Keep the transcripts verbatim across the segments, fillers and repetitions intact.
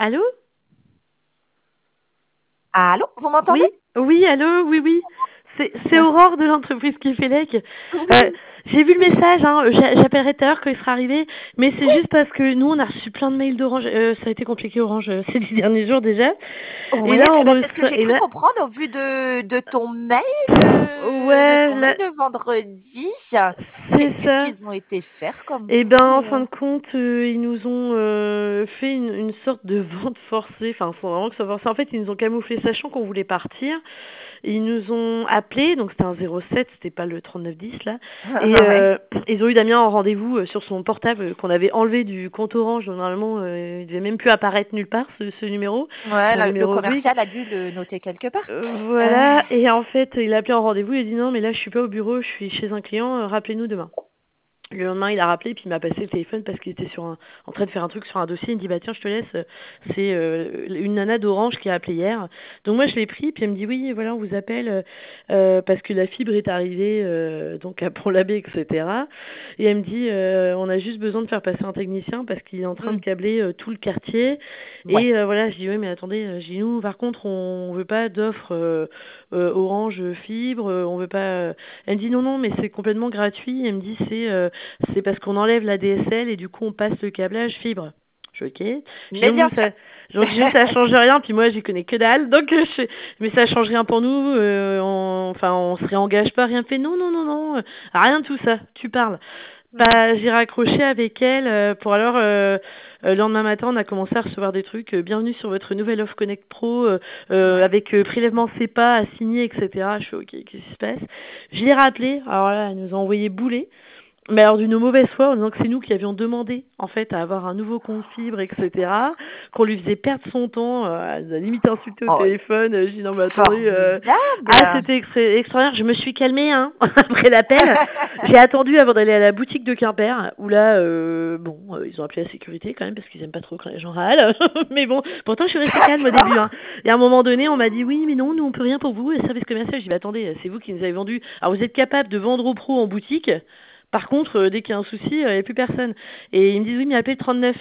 Allô? Allô, vous m'entendez? Oui, oui, allô, oui, oui. C'est c'est Ah, Aurore de l'entreprise Kifelec. Euh, oui, j'ai vu le message, hein, j'a- j'appellerai tout à l'heure quand il sera arrivé, mais c'est oui, juste parce que nous, on a reçu plein de mails d'Orange. Euh, ça a été compliqué, Orange, euh, ces dix derniers jours déjà. Et oui, là, on bah, c'est ce que reçoit... j'ai Et cru là, comprendre au vu de, de ton mail, euh, de ouais, ton mail là, de vendredi. c'est Qu'est- Qu'est-ce ça. qu'ils ont été faire comme Eh ben, coup en fin euh de compte, euh, ils nous ont euh, fait une, une sorte de vente forcée. Enfin, faut vraiment que ça soit forcé. En fait, ils nous ont camouflé, sachant qu'on voulait partir. Ils nous ont appelé, donc c'était un zéro sept, c'était pas le trente-neuf dix là. Et Ouais. euh, ils ont eu Damien en rendez-vous euh, sur son portable euh, qu'on avait enlevé du compte Orange. Donc, normalement, euh, il devait même plus apparaître nulle part ce, ce numéro. Ouais, C'est un la- le numéro Bouygues. commercial a dû le noter quelque part. Euh, Euh, voilà. Et en fait, il a appelé en rendez-vous. Il a dit non, mais là, je suis pas au bureau, je suis chez un client. euh, Rappelez-nous demain. Le lendemain, il a rappelé, puis il m'a passé le téléphone parce qu'il était sur un, en train de faire un truc sur un dossier. Il me dit, bah tiens, je te laisse. euh, C'est euh, une nana d'Orange qui a appelé hier. Donc moi, je l'ai pris, puis elle me dit, oui, voilà, on vous appelle euh, euh, parce que la fibre est arrivée euh, donc à Pont-l'Abbé, et cetera. Et elle me dit, euh, on a juste besoin de faire passer un technicien parce qu'il est en train de hmm, câbler euh, tout le quartier. ouais. Et euh, voilà, je dis, oui, mais attendez, euh, je dis, nous, par contre, on veut pas d'offre euh, euh, Orange fibre, euh, on veut pas. euh. Elle me dit, non, non, mais c'est complètement gratuit. Elle me dit, c'est euh, c'est parce qu'on enlève la D S L et du coup on passe le câblage fibre. Je suis ok. Puis Mais donc nous bien ça, sûr. donc nous ça change rien. Puis moi j'y connais que dalle. Donc euh, je, mais ça change rien pour nous. Euh, on, enfin on se réengage pas, rien fait. Non non non non, euh, rien de tout ça. Tu parles. Hmm, Bah, j'ai raccroché avec elle euh, pour alors euh, euh, le lendemain matin on a commencé à recevoir des trucs. euh, Bienvenue sur votre nouvelle offre Connect Pro euh, euh, ouais. avec euh, prélèvement CEPA à signer, et cetera. Je suis ok, qu'est-ce qui se passe? Je l'ai rappelé. Alors là, elle nous a envoyé bouler. Mais alors d'une mauvaise foi, en disant que c'est nous qui avions demandé en fait à avoir un nouveau compte fibre, et cetera. Qu'on lui faisait perdre son temps, euh, elle nous a limite insulté au Oh, téléphone. Euh, J'ai dit non mais attendez, euh... ah formidable. c'était extra- extraordinaire. Je me suis calmée hein après l'appel. J'ai attendu avant d'aller à la boutique de Quimper où là, euh, bon, euh, ils ont appelé la sécurité quand même parce qu'ils aiment pas trop quand les gens râlent. Mais bon, pourtant je suis restée calme au début. D'accord. Hein. Et à un moment donné, on m'a dit oui mais non, nous on peut rien pour vous. Le service commercial, j'ai dit bah, attendez, c'est vous qui nous avez vendu. Alors vous êtes capable de vendre aux pros en boutique. Par contre, euh, dès qu'il y a un souci, il n'y a plus personne. Et ils me disent oui, mais appelez le trente-neuf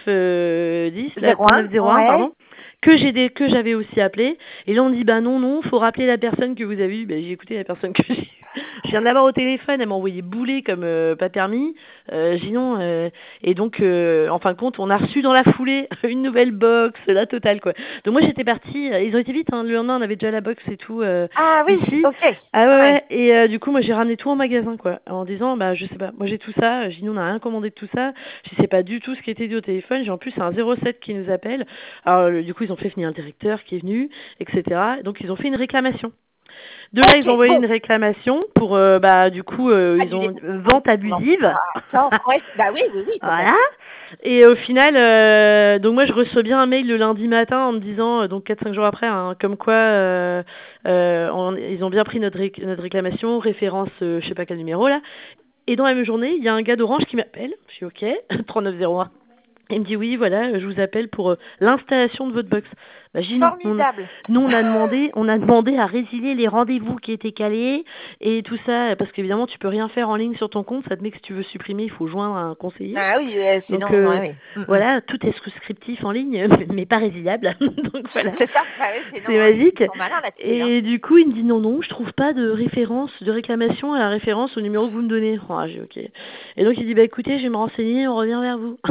dix, là, zéro un, trente-neuf zéro un, ouais. pardon, que j'ai des, que j'avais aussi appelé. Et là, on me dit bah non, non, faut rappeler la personne que vous avez eue. Ben, j'ai écouté la personne que j'ai eue. Je viens de l'avoir au téléphone, elle m'a envoyé bouler comme euh, pas permis. Euh, j'ai dit non. euh, et donc, euh, en fin de compte, on a reçu dans la foulée une nouvelle box, la totale quoi. Donc moi, j'étais partie. euh, Ils ont été vite. Hein, le lendemain, on avait déjà la box et tout euh, Ah oui, ici. ok. Ah ouais, Ouais. ouais. Et euh, du coup, moi, j'ai ramené tout en magasin, quoi, en disant, bah, je sais pas, moi, j'ai tout ça. J'ai dit, on n'a rien commandé de tout ça. Je sais pas du tout ce qui était dit au téléphone. J'ai en plus, c'est un zéro sept qui nous appelle. Alors, euh, du coup, ils ont fait venir un directeur qui est venu, et cetera. Donc, ils ont fait une réclamation. De là, ils ont Ok, envoyé bon. une réclamation pour, euh, bah, du coup, euh, ils Annuler ont ton vente ton abusive. D'accord, ouais. Bah oui, oui, oui, tout à Voilà. fait. Et au final, euh, donc moi je reçois bien un mail le lundi matin en me disant, euh, donc quatre cinq jours après, hein, comme quoi euh, euh, on- ils ont bien pris notre, ré- notre réclamation, référence, euh, je sais pas quel numéro là. Et dans la même journée, il y a un gars d'Orange qui m'appelle, je suis ok, trente-neuf zéro un. Il me dit oui, voilà, je vous appelle pour euh, l'installation de votre box. Bah, j'ai dit non, non, non. Formidable. Nous on a demandé, on a demandé à résilier les rendez-vous qui étaient calés et tout ça, parce qu'évidemment tu peux rien faire en ligne sur ton compte, ça te met que si tu veux supprimer, il faut joindre un conseiller. Ah oui, euh, Donc sinon, euh, ouais, oui. Mm, mm. voilà, tout est prescriptif en ligne, mais pas résiliable. Donc voilà, C'est ça, bah oui, c'est sinon, ils magique. sont malins là-dessus, hein. Et du coup, il me dit non, non, je trouve pas de référence, de réclamation à la référence au numéro que vous me donnez. Ah, j'ai ok. Et donc il dit bah écoutez, je vais me renseigner, on revient vers vous.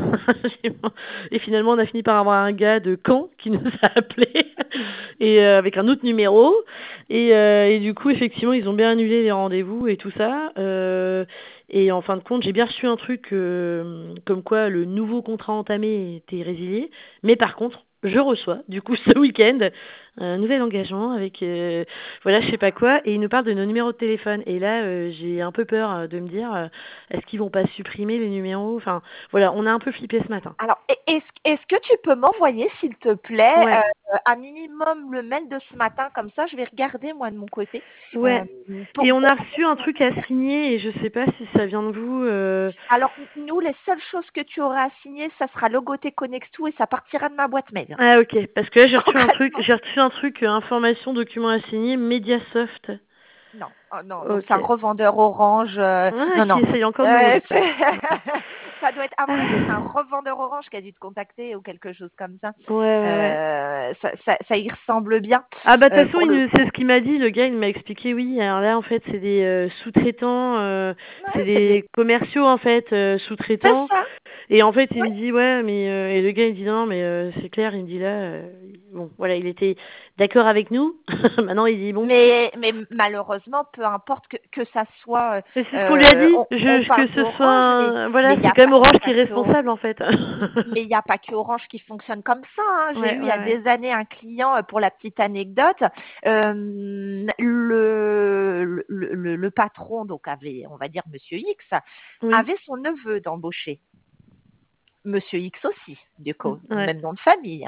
Et finalement, on a fini par avoir un gars de Caen qui nous a appelé et euh, avec un autre numéro. Et, euh, et du coup, effectivement, ils ont bien annulé les rendez-vous et tout ça. Euh, et en fin de compte, j'ai bien reçu un truc euh, comme quoi le nouveau contrat entamé était résilié. Mais par contre, je reçois, du coup, ce week-end, un nouvel engagement avec, euh, voilà, je sais pas quoi. Et ils nous parlent de nos numéros de téléphone. Et là, euh, j'ai un peu peur euh, de me dire, euh, est-ce qu'ils vont pas supprimer les numéros? Enfin, voilà, on a un peu flippé ce matin. Alors, e- est-ce, est-ce que tu peux m'envoyer, s'il te plaît, Ouais, euh, un minimum le mail de ce matin, comme ça, je vais regarder moi de mon côté, ouais. euh, Et pour, on pour a reçu un truc à signer et je sais pas si ça vient de vous. euh, Alors, nous, les seules choses que tu auras à signer, ça sera Logoté Connextou et ça partira de ma boîte mail. Ah ok, parce que là j'ai reçu un truc, Concrètement. j'ai reçu un truc, euh, information, document à signer, Mediasoft. Non, oh, non, donc c'est Ok. un revendeur Orange. euh, Ah, non, qui non. essaye encore de nous Euh, vendre ça. c'est Ça doit être, à mon avis, c'est un Ah. revendeur Orange qui a dû te contacter ou quelque chose comme ça. Ouais, ouais, ouais. Euh, ça, ça, ça y ressemble bien. Ah bah de Euh, toute façon, pour le il- c'est coup, ce qu'il m'a dit, le gars, il m'a expliqué, oui, alors là, en fait, c'est des euh, sous-traitants, euh, ouais, c'est c'est des... des commerciaux, en fait, euh, C'est sous-traitants, ça. et en fait, il Oui. me dit, ouais, mais, euh, et le gars, il dit, non, mais euh, c'est clair, il me dit là, euh, bon, voilà, il était d'accord avec nous, maintenant, il dit, bon, Mais, mais malheureusement, peu importe que, que ça soit, mais c'est ce qu'on lui a euh, dit, on, on je, que parle ce d'Orange, mais soit, mais voilà, il n'y c'est a quand pas, même il y a Orange qui pas est que Orange. responsable, en fait. Mais il n'y a pas que Orange qui fonctionne comme ça, hein. J'ai Ouais, eu il y ouais, a ouais. des années un client, euh, pour la petite anecdote, euh, le, le, le, le patron, donc avait, on va dire Monsieur X, Oui, avait son neveu d'embaucher. Monsieur X aussi, du coup, ouais, même nom de famille.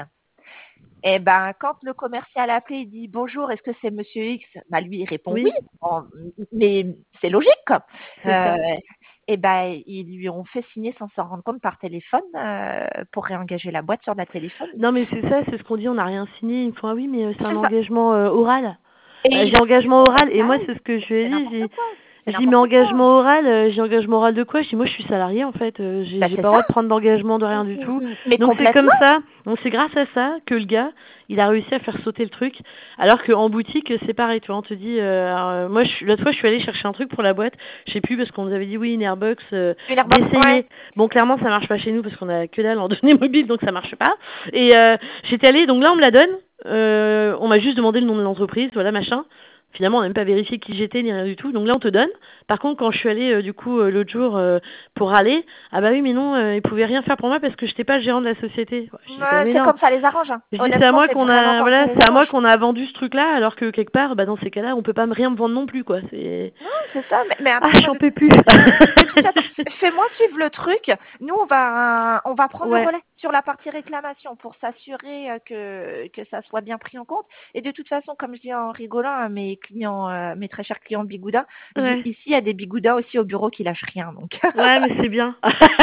Et ben, quand le commercial a appelé, il dit bonjour, est-ce que c'est Monsieur X? Bah, lui, il répond oui, oui, en- mais c'est logique. c'est ça. Euh, et ben, ils lui ont fait signer sans s'en rendre compte par téléphone, euh, pour réengager la boîte sur la téléphonie. Non, mais c'est ça, c'est ce qu'on dit, on n'a rien signé. Ils me font, ah oui, mais euh, c'est un C'est ça. engagement euh, oral. Et Euh, il j'ai a signé engagement son oral, et moi, commercial, c'est ce que je lui ai c'est dit. n'importe J'ai, quoi. C'est j'ai mis n'importe quoi. engagement oral, euh, j'ai engagement oral de quoi? Je dis, moi, je suis salarié, en fait. Euh, j'ai, Ben, j'ai c'est pas le ça. droit de prendre d'engagement de rien du Mm, tout. mm, mm. Mais Donc, c'est comme complètement. ça. Donc, c'est grâce à ça que le gars, il a réussi à faire sauter le truc. Alors qu'en boutique, c'est pareil, tu vois, on te dit, euh, alors, euh, moi, je, suis- l'autre fois, je suis allée chercher un truc pour la boîte. Je sais plus, parce qu'on nous avait dit, oui, une Airbox, euh, Une airbox, ouais. d'essayer. Bon, clairement, ça marche pas chez nous, parce qu'on a que dalle en données mobiles, donc ça marche pas. Et euh, j'étais allée, donc là, on me la donne. Euh, on m'a juste demandé le nom de l'entreprise, voilà, machin. Finalement, on n'a même pas vérifié qui j'étais ni rien du tout. Donc là, on te donne. Par contre, quand je suis allée, euh, du coup, euh, l'autre jour, euh, pour aller, ah bah oui, mais non, euh, ils pouvaient rien faire pour moi parce que j'étais pas le gérant de la société. Ouais, je dis, bah Ouais, mais c'est non. comme ça les arrange, hein. Je dis, c'est à Honnêtement, moi c'est qu'on vraiment a, comme ça voilà, les c'est à moi arrange. qu'on a vendu ce truc-là, alors que quelque part, bah dans ces cas-là, on peut pas me rien me vendre non plus, quoi. C'est, Non, c'est ça. Mais, mais ah, après, moi, j'en de peux toute plus. façon, de toute façon, f- fais-moi suivre le truc. Nous, on va, on va prendre le Ouais, relais sur la partie réclamation pour s'assurer, euh, que, que ça soit bien pris en compte. Et de toute façon, comme je dis en rigolant à mes clients, euh, mes très chers clients Bigouda, je dis ouais, ici, il y a des Bigoudas aussi au bureau qui lâchent rien. Donc, ouais, mais c'est bien.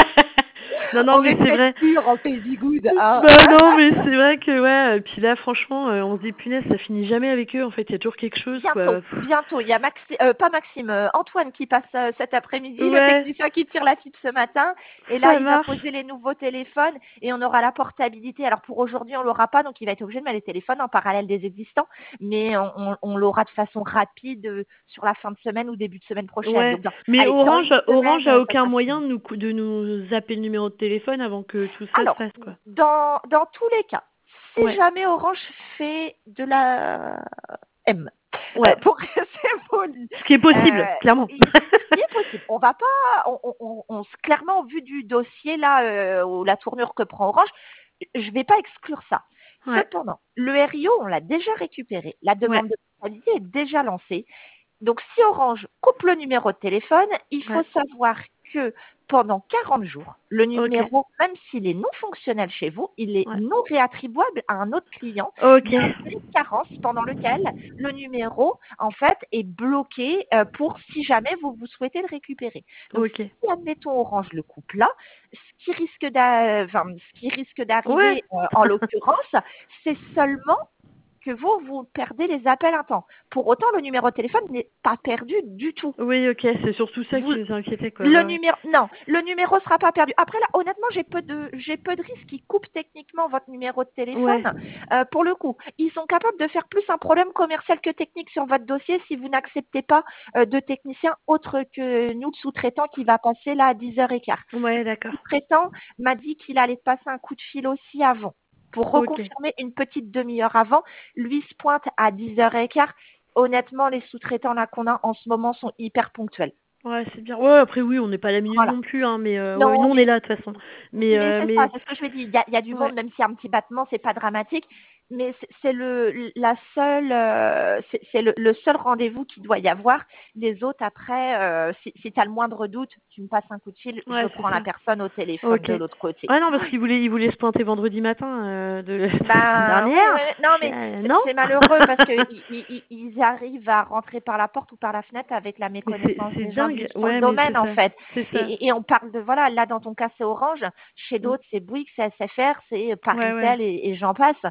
Non, non, on mais est c'est fait vrai. pur en pays Bigoud. Hein. Bah non, mais c'est vrai que ouais. Et puis là, franchement, euh, on se dit punaise, ça finit jamais avec eux. En fait, il y a toujours quelque chose, Bientôt, quoi. Pff. bientôt. Il y a Maxi, euh, pas Maxime, euh, Antoine qui passe, euh, cet après-midi, le Ouais, technicien qui tire la fibre ce matin. Et là, ça il va marche. poser les nouveaux téléphones et on aura la portabilité. Alors pour aujourd'hui, on l'aura pas, donc il va être obligé de mettre les téléphones en parallèle des existants, mais on, on- on l'aura de façon rapide, euh, sur la fin de semaine ou début de semaine prochaine. Ouais, Donc dans, mais allez, dans Orange, une Orange semaine, a euh, ça aucun sera moyen fini. de nous, cou- de nous zapper le numéro de téléphone avant que tout ça se Alors, fasse, quoi. dans, dans tous les cas, si Ouais, jamais Orange fait de la M, euh, ouais. pour rester poli, Ce qui est possible, euh, clairement. il- ce qui est possible. On va pas, on, on, on, on- clairement, vu du dossier là, euh, ou la tournure que prend Orange, je vais pas exclure ça. Ouais, Cependant, le R I O, on l'a déjà récupéré. La ouais, demande de portabilité est déjà lancée. Donc, si Orange coupe le numéro de téléphone, il faut ouais. savoir que pendant quarante jours, le Ok, numéro, même s'il est non fonctionnel chez vous, il est ouais. non réattribuable à un autre client. Il Ok, y a un délai de carence pendant lequel le numéro, en fait, est bloqué, euh, pour si jamais vous, vous souhaitez le récupérer. Donc, ok. si, admettons, Orange le coupe là, ce qui risque d'a- enfin, ce qui risque Ouais. d'arriver, euh, en l'occurrence, c'est seulement que vous, vous perdez les appels un temps. Pour autant, le numéro de téléphone n'est pas perdu du tout. Oui, ok, c'est surtout ça Vous, qui nous inquiétait, quoi. le Ouais, ouais. numéro, non, le numéro sera pas perdu. Après là, honnêtement, j'ai peu de, j'ai peu de risques qui coupent techniquement votre numéro de Ouais, téléphone. Euh, pour le coup, ils sont capables de faire plus un problème commercial que technique sur votre dossier si vous n'acceptez pas, euh, de technicien autre que nous, le sous-traitant, qui va passer là à dix heures quinze. ouais, Le d'accord. sous-traitant m'a dit qu'il allait te passer un coup de fil aussi avant pour Ok. reconfirmer une petite demi-heure avant. Lui se pointe à dix heures quinze. Honnêtement, les sous-traitants là qu'on a en ce moment sont hyper ponctuels. Ouais, c'est bien. Ouais, après, oui, on n'est pas à la minute Voilà. non plus, hein, mais euh, ouais, Non, nous, on est mais là, de toute façon. Mais, mais euh, c'est ça, mais, c'est ce que je me dis. Il y a, il y a du ouais. monde, même s'il y a un petit battement, c'est pas dramatique. Mais c'est c'est le la seule, euh, c'est c'est le, le seul rendez-vous qu'il doit y avoir. Les autres, après, euh, si, si tu as le moindre doute, tu me passes un coup de fil, je Ouais, c'est prends la ça. personne au téléphone Ok. de l'autre côté. Ouais, non, parce qu'il voulait, il voulait se pointer vendredi matin euh, de la semaine Ben oui, dernière. oui, oui. Non, Je fais, mais euh, c'est non. c'est malheureux parce que i- i- i- ils arrivent à rentrer par la porte ou par la fenêtre avec la Mais c'est, méconnaissance c'est des gens dingue. du, sur le Ouais, mais domaine c'est en ça. fait. C'est Et, ça. et- et on parle de voilà, là dans ton cas c'est Orange, chez Mm. d'autres c'est Bouygues, c'est S F R, c'est Ouais, ouais. Paritel et, et j'en passe. Euh,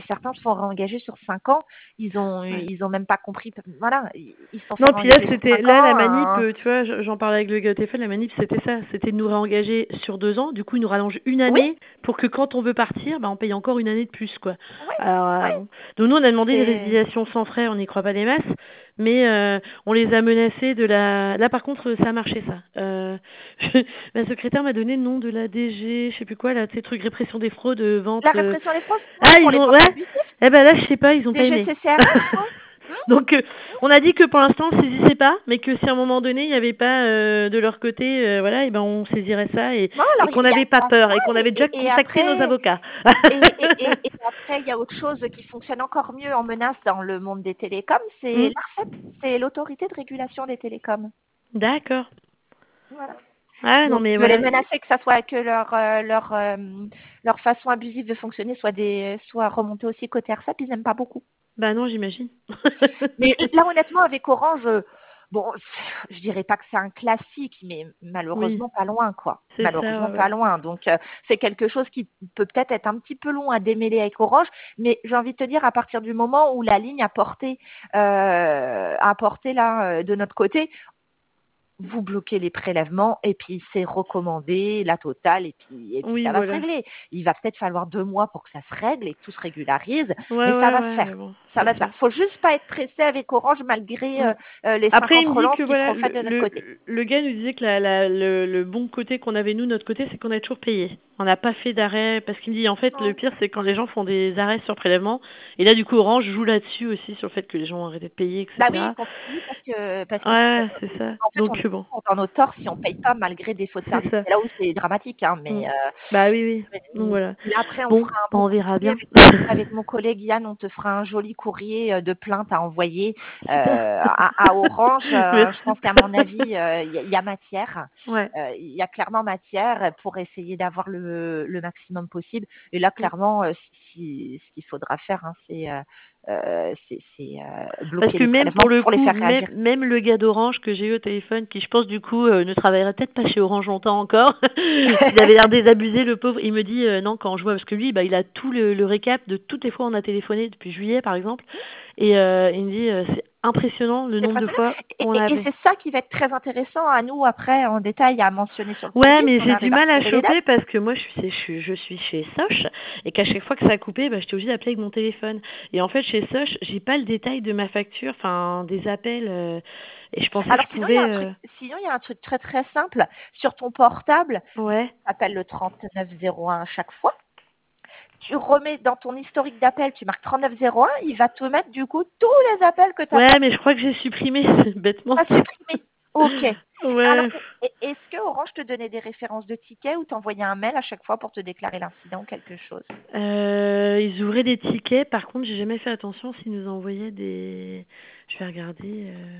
certains se font réengager sur cinq ans. Ils ont, Ouais. ils ont même pas compris. Voilà, ils ils se sont fait Non, puis là, réengager sur c'était cinq là la ans. manip, hein. euh, tu vois, j- j'en parlais avec le gars au téléphone, la manip, c'était ça, c'était de nous réengager sur deux ans. Du coup, ils nous rallongent une Oui, année pour que quand on veut partir, bah, on paye encore une année de plus, quoi. oui, Alors, euh, oui. bon. Donc nous, on a demandé des C'est résiliations sans frais, on n'y croit pas des masses, mais euh, on les a menacés de la. Là, par contre, ça a marché, ça. Euh, ma secrétaire m'a donné le nom de la D G, je sais plus quoi, là, tu sais, truc répression des fraudes, euh, vente. la euh. répression des fraudes, ouais, Ah, pour ils les ont, ventes ouais. abusives, Eh ben là, je sais pas, ils ont pas aimé. D G C C R F, ouais. Hmm, Donc, euh, on a dit que pour l'instant, on saisissait pas, mais que si à un moment donné, il n'y avait pas euh, de leur côté, euh, voilà, et ben on saisirait ça et, Non, et alors qu'on il y a, n'avait pas ah, peur et qu'on ouais, avait déjà et, et contacté nos après, avocats. et, et, et, et après, il y a autre chose qui fonctionne encore mieux en menace dans le monde des télécoms, c'est Hmm, l'ARCEP, c'est l'autorité de régulation des télécoms. d'accord. Voilà. Ah non, Donc, mais tu veux les voilà. menacer que ça soit que leur euh, leur euh, leur façon abusive de fonctionner soit des soit remontée aussi côté ARCEP, ils n'aiment pas beaucoup. Bah non, j'imagine. Mais là, honnêtement, avec Orange, euh, bon, je dirais pas que c'est un classique, mais Oui, malheureusement pas loin, quoi. c'est ça, Malheureusement ouais, pas ouais. loin. Donc, euh, c'est quelque chose qui peut peut-être être un petit peu long à démêler avec Orange, mais j'ai envie de te dire, à partir du moment où la ligne a porté, euh, a porté là euh, de notre côté, vous bloquez les prélèvements et puis c'est recommandé la totale et puis et puis Oui, ça va se voilà. régler. Il va peut-être falloir deux mois pour que ça se règle et que tout se régularise, Ouais, mais ça ouais, va se ouais, faire. mais bon, Ça c'est va se ça. faire. Faut juste pas être pressé avec Orange malgré Mm. euh, euh, les Après, il cinquante me dit relances que qui voilà, seront faites le, de notre le, côté. le gars nous disait que la, la, le, le bon côté qu'on avait nous, notre côté, c'est qu'on a toujours payé. On n'a pas fait d'arrêt parce qu'il me dit en fait le Non. pire c'est quand les gens font des arrêts sur prélèvement et là du coup Orange joue là-dessus aussi sur le fait que les gens ont arrêté de payer Bah et cetera. oui, continue parce que parce qu'ils Ouais, c'est ça. en fait on Donc est bon, dans nos torts si on paye pas malgré des fautes de c'est service. ça. C'est là où c'est dramatique, hein, Mm. mais euh, Bah oui oui. Mais, Donc voilà. mais après, on Bon, fera un bah, beau on verra courrier bien. avec, avec mon collègue Yann, on te fera un joli courrier euh, de plainte à envoyer Super. euh, à, à Orange. Euh, je Merci. pense qu'à mon avis, euh, il y, a il y a matière. Ouais. Euh, Il y a clairement matière pour essayer d'avoir le, le maximum possible. Et là, Mm. clairement, euh, si, ce qu'il faudra faire, hein, c'est euh, euh, c'est c'est, euh, Parce bloquer que les même prélèvements pour le pour les coup, faire même, réagir. même le gars d'Orange que j'ai eu au téléphone, qui je pense du coup euh, ne travaillerait peut-être pas chez Orange longtemps encore, il avait l'air désabusé le pauvre, il me dit euh, non quand je vois, parce que lui bah, il a tout le, le récap de toutes les fois où on a téléphoné depuis juillet par exemple, et euh, il me dit euh, c'est impressionnant le C'est nombre de impressionnant. fois Et, on et- a et appelé. c'est ça qui va être très intéressant à nous après en détail à mentionner sur le Ouais, courrier mais si on j'ai du arrive à mal à retrouver les dates. choper parce que moi je suis, je suis, je suis chez Soch et qu'à chaque fois que ça a coupé, bah, j'étais obligée d'appeler avec mon téléphone. Et en fait chez Soch, j'ai pas le détail de ma facture, enfin des appels, euh, et je pensais que Alors je sinon il y a pouvais. un truc, euh, sinon il y a un truc très très simple sur ton portable. Ouais. Appelle le trente-neuf zéro un à chaque fois. Tu remets dans ton historique d'appel, tu marques trente-neuf zéro un, il va te mettre du coup tous les appels que tu n'as Ouais, pas, mais je crois que j'ai supprimé bêtement. pas supprimés. Ok. Alors, Ouais. e- est-ce que Orange te donnait des références de tickets ou t'envoyait un mail à chaque fois pour te déclarer l'incident ou quelque chose? Euh, ils ouvraient des tickets. Par contre, j'ai jamais fait attention s'ils nous envoyaient des. Je vais regarder euh,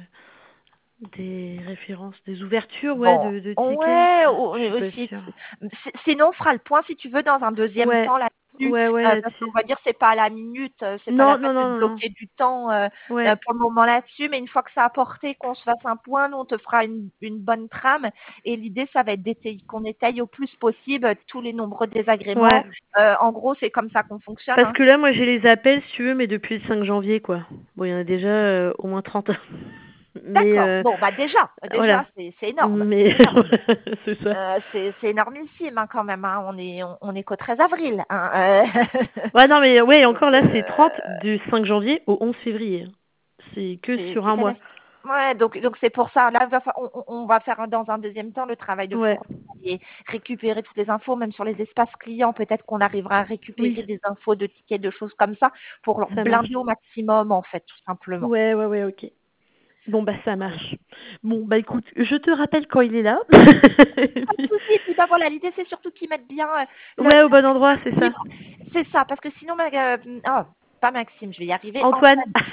des références, des ouvertures, ouais, Bon, de, de tickets. ouais, Je suis ou- pas aussi. sûre. Si- Sinon, on fera le point si tu veux dans un deuxième Ouais, temps là-dessus, ouais, ouais, euh, parce qu'on là-dessus. va dire c'est pas à la minute, euh, c'est pas la Non, peine non, de non, te non, non. bloquer du temps euh, euh, Ouais, pour le moment là-dessus, mais une fois que ça a porté, qu'on se fasse un point, nous on te fera une, une bonne trame et l'idée ça va être d'étayer- qu'on étaye au plus possible tous les nombreux désagréments. ouais. Euh, en gros, c'est comme ça qu'on fonctionne, Parce hein. que là, moi, j'ai les appels, si tu veux, mais depuis le cinq janvier, quoi. Bon, il y en a déjà euh, au moins trente. Mais D'accord. euh, Bon, bah déjà, voilà. déjà c'est c'est énorme, Mais c'est énorme. c'est ça. Euh, c'est c'est énormissime hein, quand même. Hein. On est on, on est qu'au treize avril. Hein. Euh, Ouais, non, mais ouais, donc encore là, c'est euh, trente du cinq janvier au onze février. C'est que c'est sur c'est un mois. catastrophique. Ouais, donc donc c'est pour ça. Là, va fa- on, on on va faire un- dans un deuxième temps le travail de Ouais, fournir et récupérer toutes les infos, même sur les espaces clients. Peut-être qu'on arrivera à oui, récupérer des infos de tickets, de choses comme ça, pour leur ça marche. blinder au maximum en fait, tout simplement. Ouais, ouais, ouais, ok. Bon, bah, ça marche. Bon, bah, écoute, je te rappelle quand il est là. Et Pas de puis- souci. Et puis bah voilà, l'idée c'est surtout qu'ils mettent bien euh, le, Ouais, au bon endroit, c'est ça. livre. C'est ça, parce que sinon, ma- euh, oh, pas Maxime, je vais y arriver, Antoine. Antoine.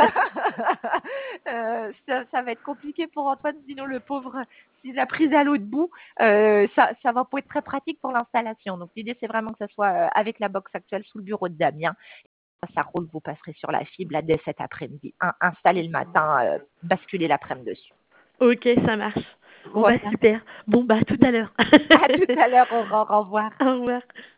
Euh, ça, ça va être compliqué pour Antoine, sinon le pauvre, s'il a pris à l'autre bout, euh, ça, ça va pas être très pratique pour l'installation. Donc l'idée, c'est vraiment que ça soit euh, avec la box actuelle sous le bureau de Damien. Ça roule, vous passerez sur la fibre là, dès cet après-midi. Un, installez le matin, euh, basculez l'après-midi dessus. Ok, ça marche. Bon, bah, Voilà. super. Bon, bah, à tout à l'heure. À tout à l'heure, Aurore, au revoir. Au revoir.